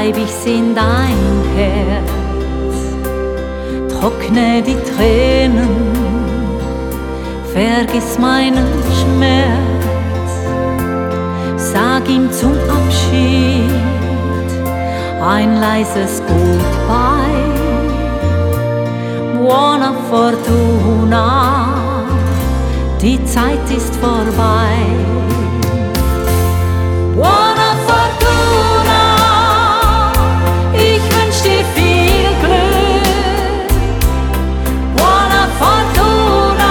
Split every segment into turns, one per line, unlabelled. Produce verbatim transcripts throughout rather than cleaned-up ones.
bleib ich in dein Herz. Trockne die Tränen, vergiss meinen Schmerz. Sag ihm zum Abschied ein leises Goodbye. Buona Fortuna, die Zeit ist vorbei. Buona Fortuna, ich wünsch dir viel Glück. Buona Fortuna,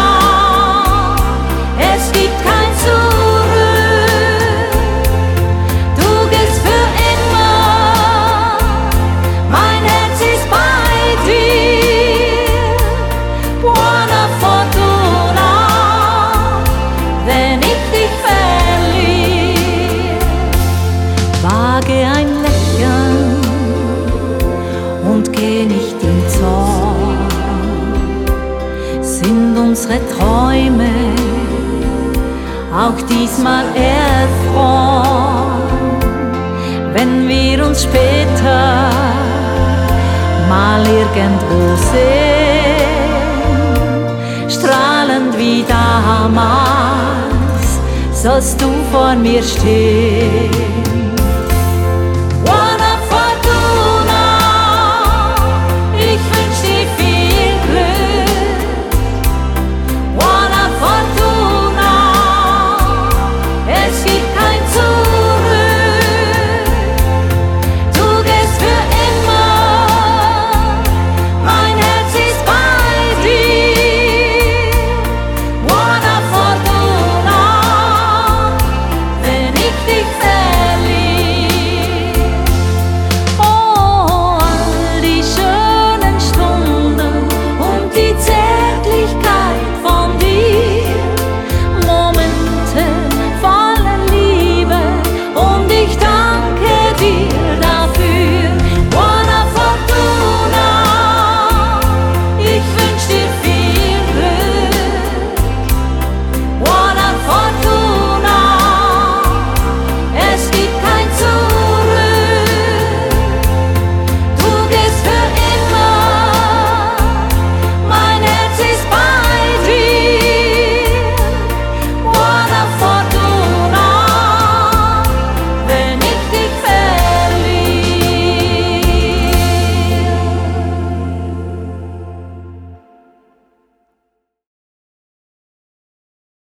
es gibt kein Zurück. Du gehst für immer, mein Herz ist bei dir. Buona Fortuna, wenn ich dich verliere. Wage ein Lächeln und geh nicht in Zorn. Sind unsere Träume auch diesmal erfroren, wenn wir uns später mal irgendwo sehen, strahlend wie damals sollst du vor mir stehen.